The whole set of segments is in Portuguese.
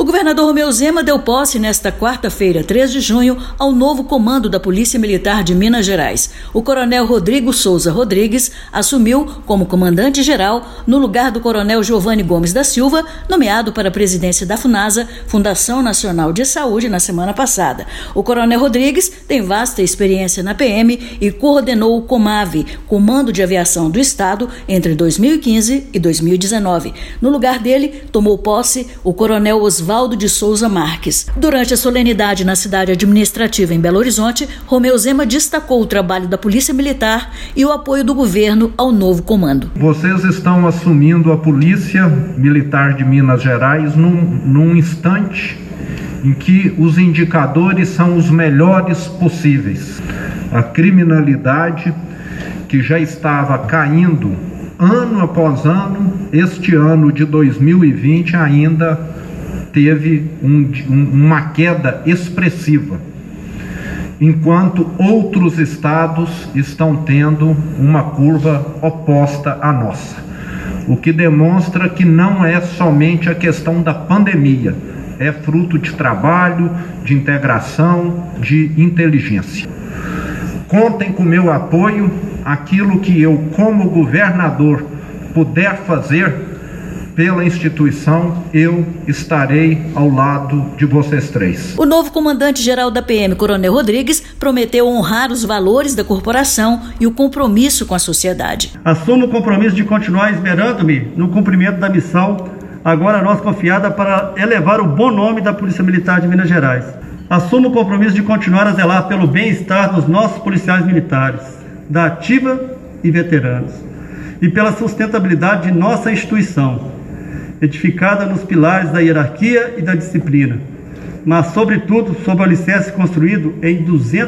governador Romeu Zema deu posse nesta quarta-feira, 3 de junho, ao novo comando da Polícia Militar de Minas Gerais. O coronel Rodrigo Souza Rodrigues assumiu como comandante-geral no lugar do coronel Giovanni Gomes da Silva, nomeado para a presidência da FUNASA, Fundação Nacional de Saúde, na semana passada. O coronel Rodrigues tem vasta experiência na PM e coordenou o COMAV, Comando de Aviação do Estado, entre 2015 e 2019. No lugar dele, tomou posse o coronel Oswaldo de Souza Marques. Durante a solenidade na cidade administrativa em Belo Horizonte, Romeu Zema destacou o trabalho da Polícia Militar e o apoio do governo ao novo comando. Vocês estão assumindo a Polícia Militar de Minas Gerais num instante em que os indicadores são os melhores possíveis. A criminalidade, que já estava caindo ano após ano, este ano de 2020 ainda teve uma queda expressiva, enquanto outros estados estão tendo uma curva oposta à nossa, o que demonstra que não é somente a questão da pandemia, é fruto de trabalho, de integração, de inteligência. Contem com meu apoio. Aquilo que eu, como governador, puder fazer pela instituição, eu estarei ao lado de vocês três. O novo comandante-geral da PM, Coronel Rodrigues, prometeu honrar os valores da corporação e o compromisso com a sociedade. Assumo o compromisso de continuar esmerando-me no cumprimento da missão, agora nós confiada, para elevar o bom nome da Polícia Militar de Minas Gerais. Assumo o compromisso de continuar a zelar pelo bem-estar dos nossos policiais militares, da ativa e veteranos, e pela sustentabilidade de nossa instituição, edificada nos pilares da hierarquia e da disciplina, mas, sobretudo, sob o alicerce construído em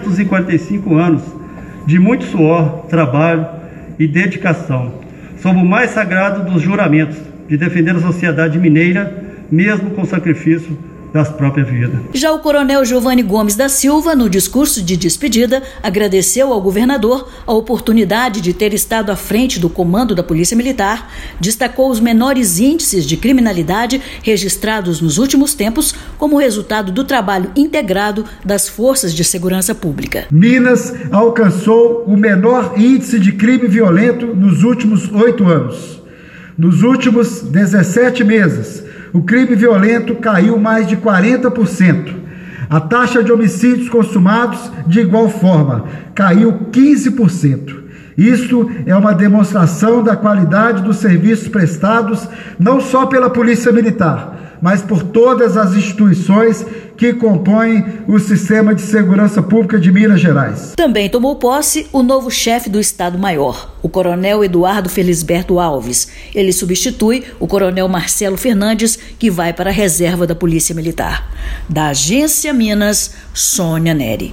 245 anos de muito suor, trabalho e dedicação, sob o mais sagrado dos juramentos de defender a sociedade mineira, mesmo com sacrifício das próprias vidas. Já o coronel Giovanni Gomes da Silva, no discurso de despedida, agradeceu ao governador a oportunidade de ter estado à frente do comando da Polícia Militar, destacou os menores índices de criminalidade registrados nos últimos tempos como resultado do trabalho integrado das forças de segurança pública. Minas alcançou o menor índice de crime violento nos últimos 8 anos. Nos últimos 17 meses, o crime violento caiu mais de 40%. A taxa de homicídios consumados, de igual forma, caiu 15%. Isso é uma demonstração da qualidade dos serviços prestados, não só pela Polícia Militar, mas por todas as instituições que compõem o Sistema de Segurança Pública de Minas Gerais. Também tomou posse o novo chefe do Estado-Maior, o coronel Eduardo Felisberto Alves. Ele substitui o coronel Marcelo Fernandes, que vai para a reserva da Polícia Militar. Da Agência Minas, Sônia Neri.